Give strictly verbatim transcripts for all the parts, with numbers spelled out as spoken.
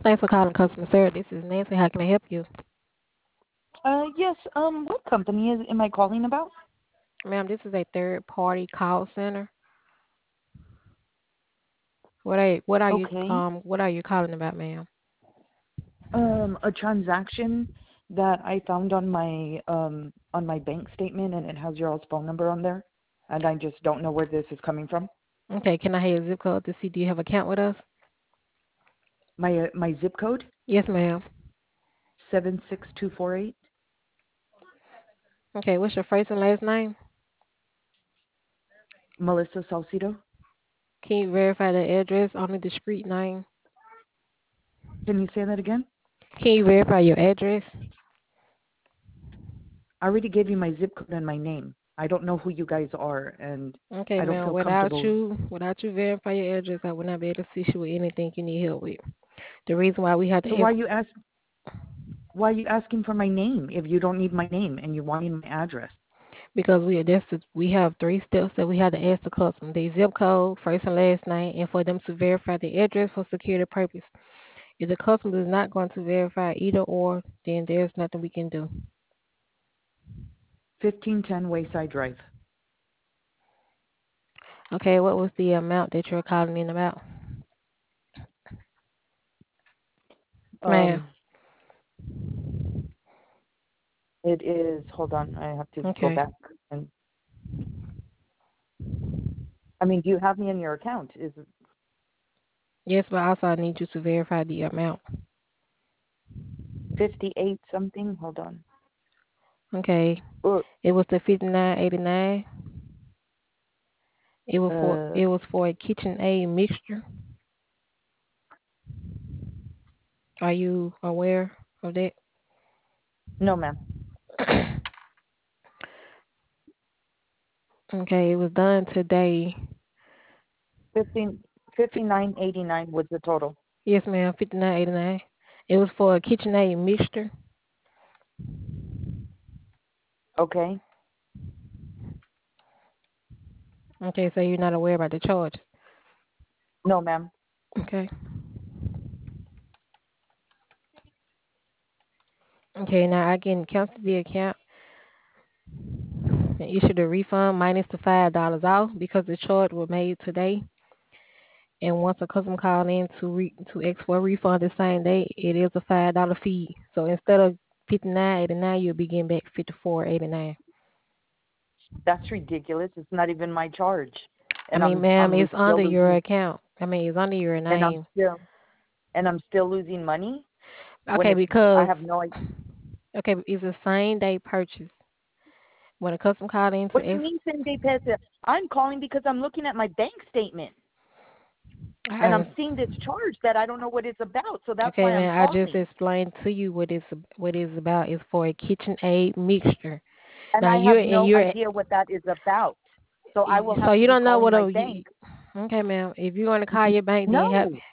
Thanks for calling customer service. This is Nancy. How can I help you? Uh, yes. Um, what company is am I calling about? Ma'am, this is a third party call center. What are what are you Okay. um what are you calling about, ma'am? Um, a transaction that I found on my um on my bank statement, and it has your all's phone number on there, and I just don't know where this is coming from. Okay, can I have your zip code to see do you have an account with us? My uh, my zip code Yes, ma'am. seven six two four eight. Okay, what's your first and last name? Melissa Salcido. Can you verify the address on the street name? Can you say that again? Can you verify your address? I already gave you my zip code and my name. I don't know who you guys are, and Okay, I don't ma'am. feel Without comfortable. you without you verify your address, I will not be able to assist you with anything you need help with. The reason why we have So to why ask you ask why are you asking for my name if you don't need my name and you want my address? because we that's the, we have three steps that we have to ask the customer: their zip code, first and last name, and for them to verify the address for security purpose. If the customer is not going to verify either or, then there's nothing we can do. fifteen ten Wayside Drive. Okay, what was the amount that you're calling in about, ma'am? Um, it is. Hold on, I have to go Okay. back. And I mean, do you have me in your account? Is it Yes, but also I need you to verify the amount. fifty-eight something? Hold on. Okay. Uh, It was the fifty nine eighty nine. It was for uh, it was for a kitchen aid mixture. Are you aware of that? no, ma'am. Okay, it was done today. Fifteen fifty-nine eighty-nine was the total. Yes, ma'am. Fifty nine eighty nine. It was for a KitchenAid mixture. Okay. Okay, so you're not aware about the charge. No, ma'am. Okay. Okay, now I can cancel the account and issue the refund minus the five dollars off because the charge was made today. And once a customer called in to re- to ask for a refund the same day, it is a five dollar fee. So instead of fifty nine eighty nine, you'll be getting back fifty four eighty nine. That's ridiculous. It's not even my charge, I and mean, I'm ma'am, I'm lo- it's still under your losing, account. I mean, it's under your and I'm name. still and I'm still losing money when Okay, it's. I because have no idea. okay, it's a same day purchase. When a customer called in What to do you ask, mean same day pay? I'm calling because I'm looking at my bank statement. And I'm I, seeing this charge that I don't know what it's about. So that's okay, why I'm man, I just calling. explained to you what it's what it's about. It's for a KitchenAid mixture. And Now I you're have and no you're idea what that is about. So I will so have to you be don't know calling what my a bank. you, okay, ma'am. If you're going to call your bank, then have No,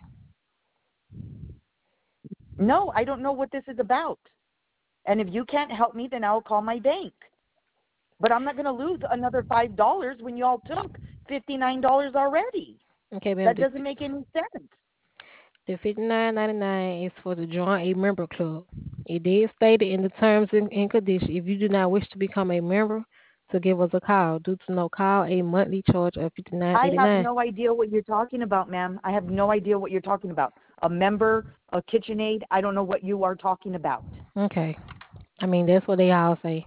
no, I don't know what this is about. And if you can't help me, then I'll call my bank. But I'm not going to lose another five dollars when you all took fifty-nine dollars already. okay, ma'am. That The doesn't make any sense. the fifty nine ninety nine is for the join a member club. It is stated in the terms and, and conditions. If you do not wish to become a member, to give us a call. Due to no call, a monthly charge of fifty nine I eighty have nine. no idea what you're talking about, ma'am. I have no idea what you're talking about. A member, a KitchenAid, I don't know what you are talking about. Okay. I mean that's what they all say.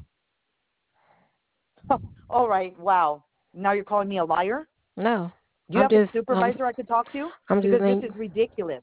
All right, wow. Now you're calling me a liar? No, Do you I'm have a just I'm supervisor I could talk to? I'm just Because this is need, ridiculous.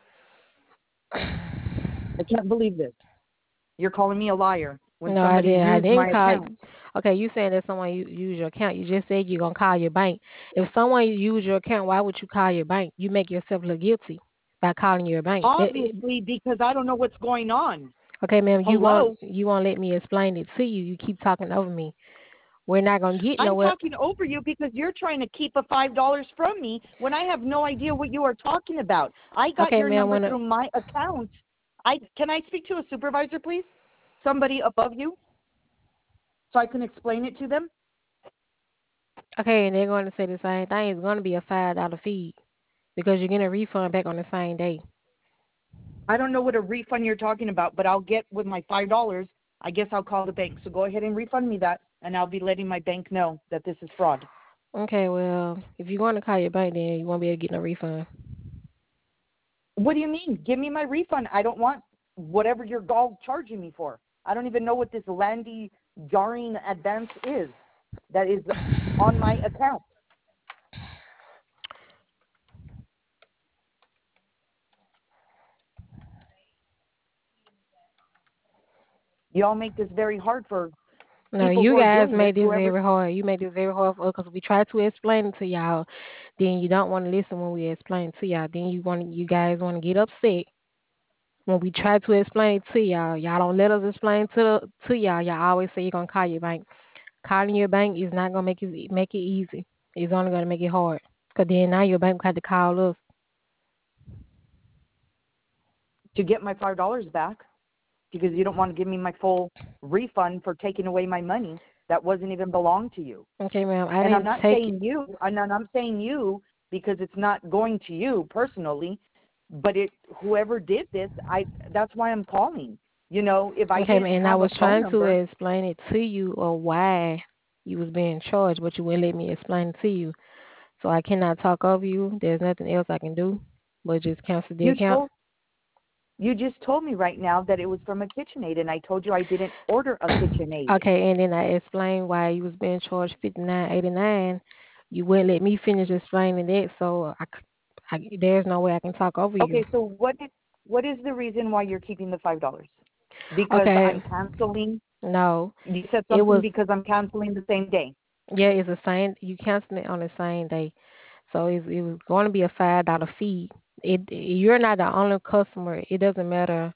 I can't believe this. You're calling me a liar when no, I somebody did I used didn't my call. account. Okay, you saying that someone you, use your account. You just said you're gonna call your bank. If someone use your account, why would you call your bank? You make yourself look guilty by calling your bank. That, Obviously, because I don't know what's going on. okay, ma'am, you won't Hello? you won't let me explain it to you. You keep talking over me. We're not gonna get I'm nowhere. talking over you because you're trying to keep a five dollars from me when I have no idea what you are talking about. I got Okay, your ma'am, number when through my account. I Can I speak to a supervisor, please? Somebody above you so I can explain it to them? okay, and they're going to say the same thing. It's going to be a five dollar fee because you're getting a refund back on the same day. I don't know what a refund you're talking about, but I'll get with my five dollars. I guess I'll call the bank. So go ahead and refund me that, and I'll be letting my bank know that this is fraud. Okay, well, if you want to call your bank, then you won't be able to get no refund. What do you mean? Give me my refund. I don't want whatever you're all charging me for. I don't even know what this Landy jarring advance is that is on my account. Y'all make this very hard for No, people you who are guys doing this, made this whoever. very hard. You made this very hard for us because we try to explain it to y'all. Then you don't want to listen when we explain it to y'all. Then you want you guys want to get upset when we try to explain it to y'all. Y'all don't let us explain to the, to y'all. Y'all always say you're gonna call your bank. Calling your bank is not gonna make it make it easy. It's only gonna make it hard. Cause then now your bank got to call us. To get my five dollars back because you don't want to give me my full refund for taking away my money that wasn't even belong to you. Okay, ma'am. I And I'm didn't not take it. saying you, and I'm saying you because it's not going to you personally, but it whoever did this, I that's why I'm calling. You know, if I Okay, didn't ma'am. And I have a was phone trying to number, explain it to you or why you was being charged, but you wouldn't let me explain it to you. So I cannot talk over you. There's nothing else I can do but just cancel the you account. told you just told me right now that it was from a KitchenAid, and I told you I didn't order a KitchenAid. Okay, and then I explained why you was being charged fifty nine eighty nine. You wouldn't let me finish explaining that, so I, c- I- there's no way I can talk over you. Okay, so what is what is the reason why you're keeping the five dollars? Because Okay, I'm canceling. no, You said it something was because I'm canceling the same day. yeah, it's the same. You cancel it on the same day, so it's, it was going to be a five dollar fee. It you're not the only customer. It doesn't matter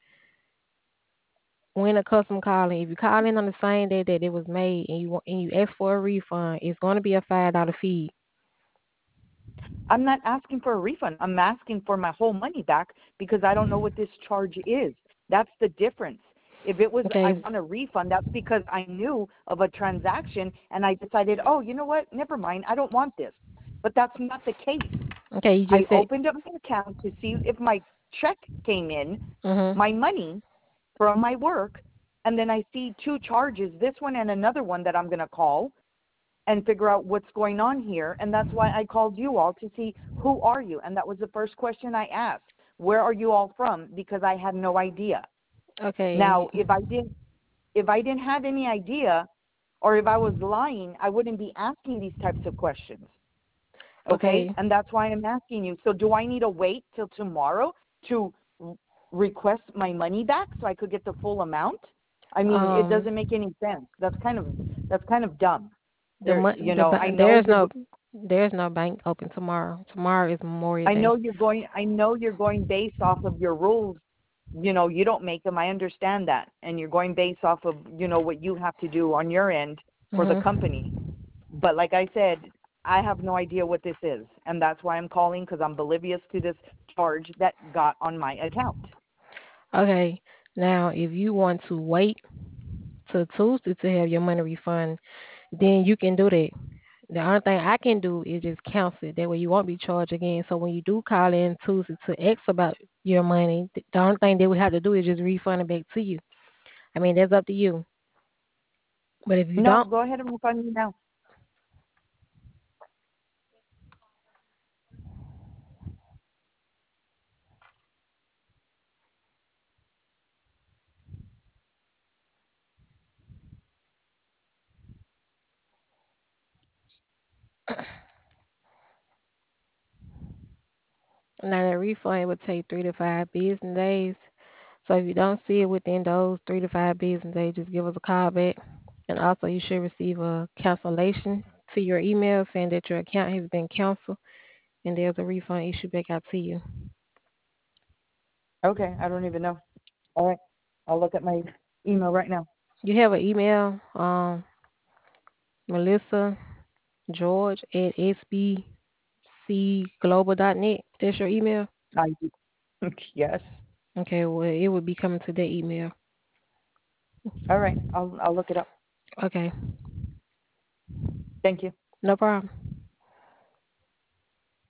when a customer calling. If you call in on the same day that it was made and you want and you ask for a refund, it's going to be a five dollar fee. I'm not asking for a refund. I'm asking for my whole money back because I don't know what this charge is. That's the difference. If it was I Okay, want a refund, that's because I knew of a transaction and I decided, oh, you know what? Never mind. I don't want this. But that's not the case. okay, you I just said. opened up my account to see if my check came in, Mhm. my money from my work, and then I see two charges, this one and another one that I'm going to call and figure out what's going on here. And that's why I called you all to see who are you. And that was the first question I asked. Where are you all from? Because I had no idea. Okay, Now, if I didn't if I didn't have any idea or if I was lying, I wouldn't be asking these types of questions. Okay? okay. And that's why I'm asking you. So do I need to wait till tomorrow to r- request my money back so I could get the full amount? I mean, it Um, doesn't make any sense. That's kind of that's kind of dumb. the There, mon- you the know, I ba- know there's you're no there's no bank open tomorrow. Tomorrow is Memorial I Day. know you're going I know you're going based off of your rules. You know, you don't make them. I understand that. And you're going based off of, you know, what you have to do on your end for the Mhm. company. But like I said, I have no idea what this is, and that's why I'm calling because I'm oblivious to this charge that got on my account. Okay. Now, if you want to wait till Tuesday to have your money refunded, then you can do that. The only thing I can do is just cancel it. That way you won't be charged again. So when you do call in Tuesday to ask about your money, th- the only thing that we have to do is just refund it back to you. I mean, that's up to you. But if you No, don't, go ahead and refund me now. now that refund would take three to five business days. So if you don't see it within those three to five business days, just give us a call back. And also, you should receive a cancellation to your email saying that your account has been canceled and there's a refund issued back out to you. Okay, I don't even know. All right, I'll look at my email right now. You have an email, um, Melissa George at s b c global dot net. That's your email? I do. Yes. Okay, well, it would be coming to that email. All right, I'll I'll look it up. Okay, Thank you. no problem.